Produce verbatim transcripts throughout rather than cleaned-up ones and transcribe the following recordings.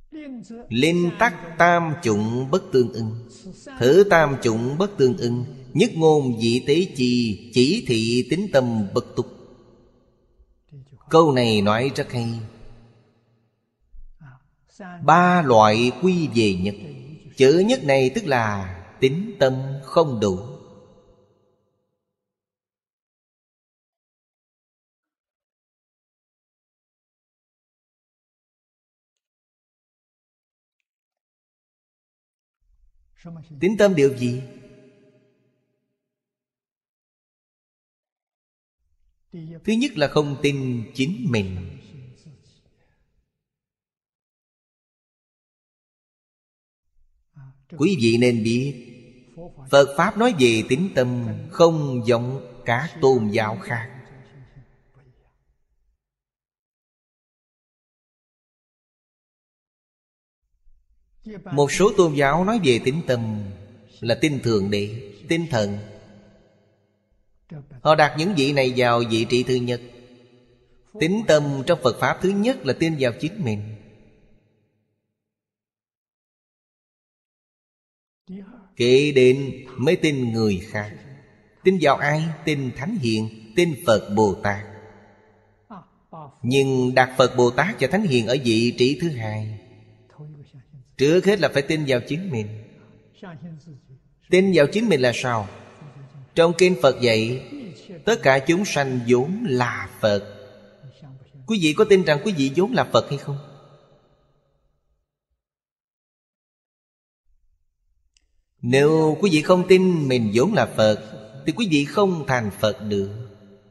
Linh tắc tam chủng bất tương ưng. Thử tam chủng bất tương ưng, nhất ngôn dị tế chi, chỉ thị tín tâm bất túc. Câu này nói rất hay. Ba loại quy về nhất. Chữ nhất này tức là tín tâm không đủ. Tín tâm điều gì? Thứ nhất là không tin chính mình. Quý vị nên biết, Phật Pháp nói về tín tâm không giống các tôn giáo khác. Một số tôn giáo nói về tín tâm là tin Thượng Đế, tin thần. Họ đặt những vị này vào vị trí thứ nhất. Tín tâm trong Phật Pháp thứ nhất là tin vào chính mình. Kế đến mới tin người khác. Tin vào ai? Tin Thánh Hiền, tin Phật Bồ Tát. Nhưng đặt Phật Bồ Tát và Thánh Hiền ở vị trí thứ hai. Trước hết là phải tin vào chính mình. Tin vào chính mình là sao? Trong kinh Phật dạy, tất cả chúng sanh vốn là Phật. Quý vị có tin rằng quý vị vốn là Phật hay không? Nếu quý vị không tin mình vốn là Phật, thì quý vị không thành Phật được.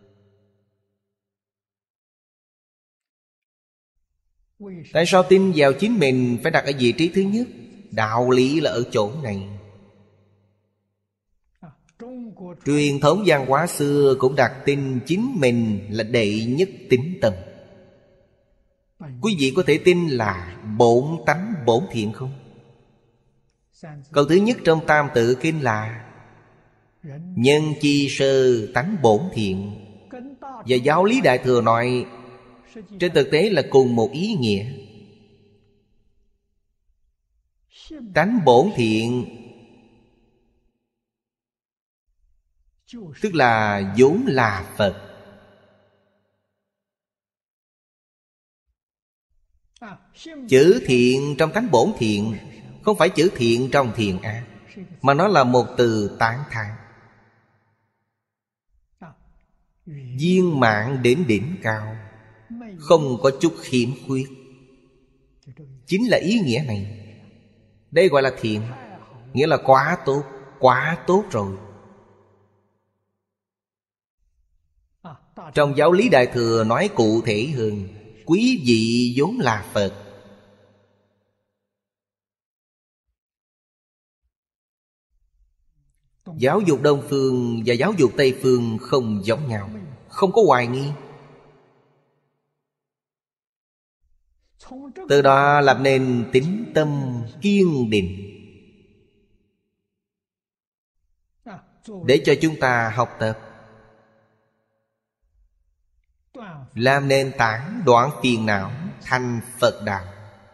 Tại sao tin vào chính mình phải đặt ở vị trí thứ nhất? Đạo lý là ở chỗ này. Truyền thống văn hóa xưa cũng đặt tin chính mình là đệ nhất tín tâm. Quý vị có thể tin là bổn tánh bổn thiện không? Câu thứ nhất trong Tam Tự Kinh là nhân chi sơ tánh bổn thiện. Và Giáo lý Đại Thừa nói trên thực tế là cùng một ý nghĩa. Tánh bổn thiện tức là vốn là Phật. Chữ thiện trong tánh bổn thiện không phải chữ thiện trong thiện ác, mà nó là một từ tán thán. Viên mãn đến đỉnh cao, không có chút khiếm khuyết. Chính là ý nghĩa này. Đây gọi là thiện. Nghĩa là quá tốt, quá tốt rồi. Trong Giáo lý Đại Thừa nói cụ thể hơn, quý vị vốn là Phật. Giáo dục Đông Phương và giáo dục Tây Phương không giống nhau, không có hoài nghi. Từ đó làm nên tín tâm kiên định, để cho chúng ta học tập, làm nền tảng đoạn phiền não thành Phật đạo.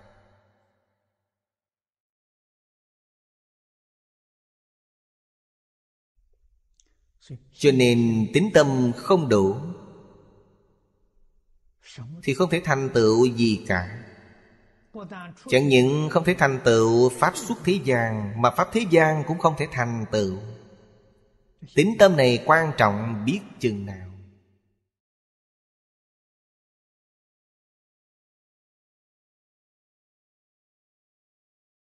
Cho nên tín tâm không đủ thì không thể thành tựu gì cả. Chẳng những không thể thành tựu Pháp xuất thế gian, mà Pháp thế gian cũng không thể thành tựu. Tín tâm này quan trọng biết chừng nào.